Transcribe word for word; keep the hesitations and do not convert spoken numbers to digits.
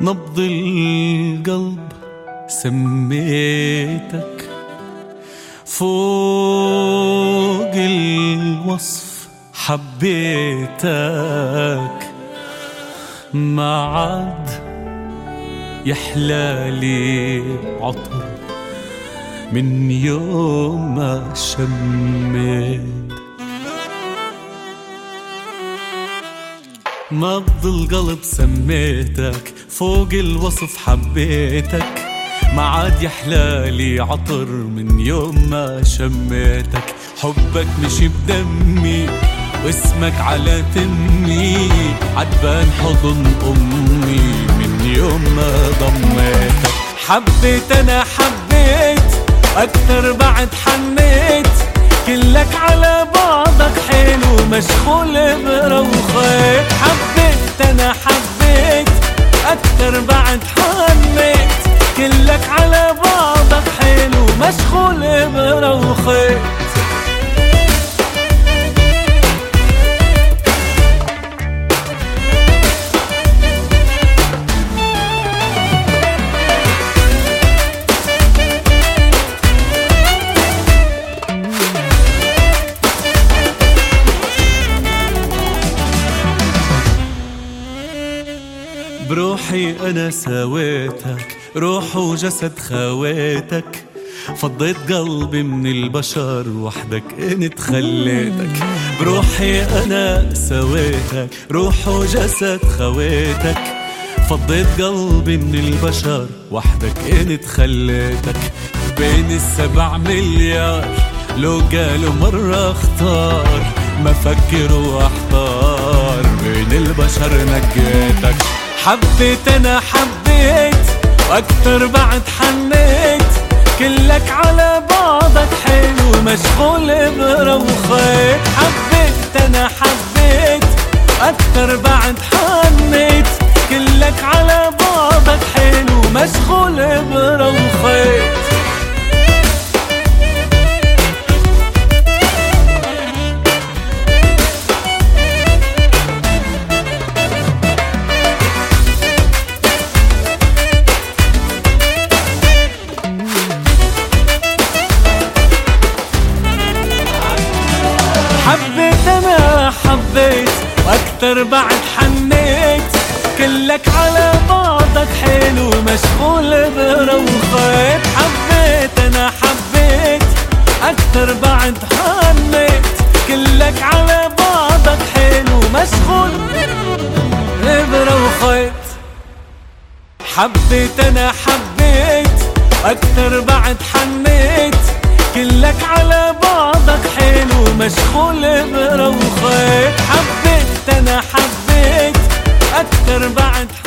نبض القلب سميتك، فوق الوصف حبيتك، ما عاد يحلالي عطر من يوم ما شميت. نبض القلب سميتك، فوق الوصف حبيتك، ما عاد يحلالي عطر من يوم ما شميتك. حبك مشي بدمي واسمك على تمي، عتبان حضن أمي من يوم ما ضميتك. حبيت أنا حبيت أكتر بعد حنيت، كلك على بعضك حلو مشغول بروخيت. حبيت أنا حبيت أكتر بعد حنيت، كلك على بعضك حلو مشغول بروخيت. بروحي أنا سويتك، روح وجسد خويتك، فضيت قلبي من البشر وحدك انت خليتك. بروحي أنا سويتك، روح وجسد خويتك، فضيت قلبي من البشر وحدك انت خليتك. بين السبع مليار لو قالوا مرة اختار، ما فكر واحتار، بين البشر نقيتك. حبيت أنا حبيت وأكتر بعد حنيت، كلك على بعضك حلو مشغول بروخيت. حبيت أنا حبيت وأكتر بعد حنيت، كلك على بعضك حلو مشغول بروخيت. حبيت أنا حبيت وأكتر بعد حنيت، كلك على بعضك حلو مشغول بروخيت. حبيت أنا حبيت أكتر بعد حنيت، كلك على بعضك حلو مشغول بروخيت. حبيت أنا حبيت أكتر بعد حنيت، كلك على بعضك حلو مشغول بروخيت. حبيت أنا حبيت أكتر بعد